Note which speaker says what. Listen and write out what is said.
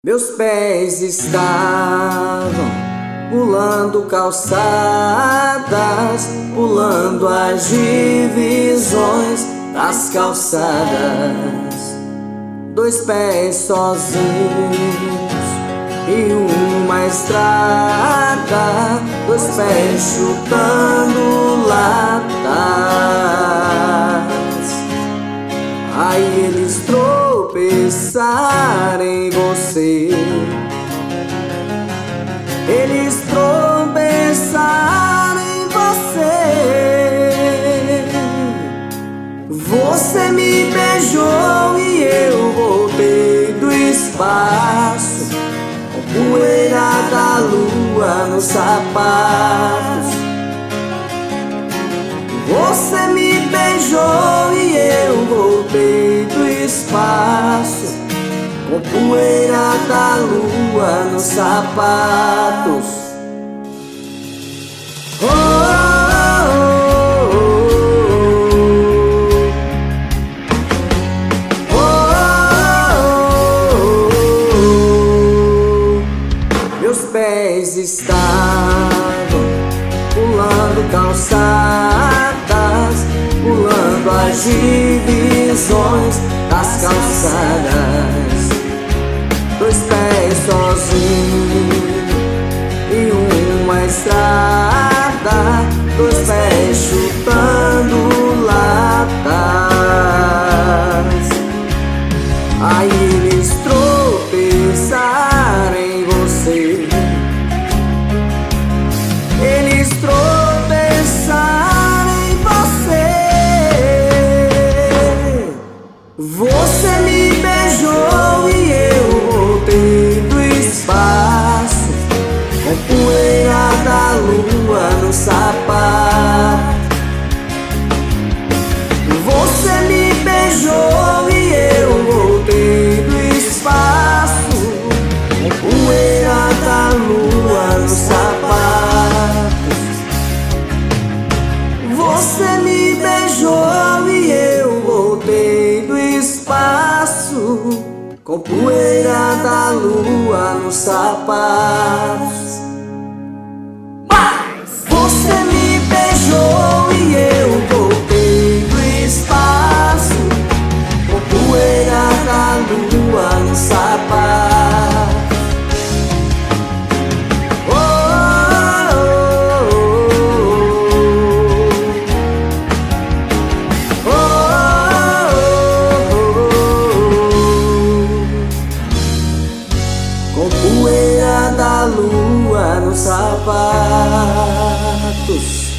Speaker 1: Meus pés estavam pulando calçadas, pulando as divisões das calçadas. Dois pés sozinhos em uma estrada, dois pés chutando latas. Aí eles tropeçaram em você, eles tropeçaram em você. Você me beijou e eu voltei do espaço, com poeira da lua nos sapatos. Você me beijou e eu voltei do espaço, com poeira da lua nos sapatos. Oh, oh, oh, oh. Meus pés estavam pulando calçadas, pulando as divisões das calçadas. Dois pés sozinhos em uma estrada, dois pés chutando latas. Aí eles tropeçaram em você, eles tropeçaram em você. Você me beijou e eu voltei do espaço, com poeira da lua no sapato. Você me beijou e eu voltei do espaço, com poeira da lua no sapato. Você me beijou e eu voltei do espaço, com poeira da lua nos sapatos. Você me beijou e eu voltei do espaço, com poeira da lua nos sapatos. Oh, oh, oh, oh, oh, oh. Com poeira da lua nos sapatos.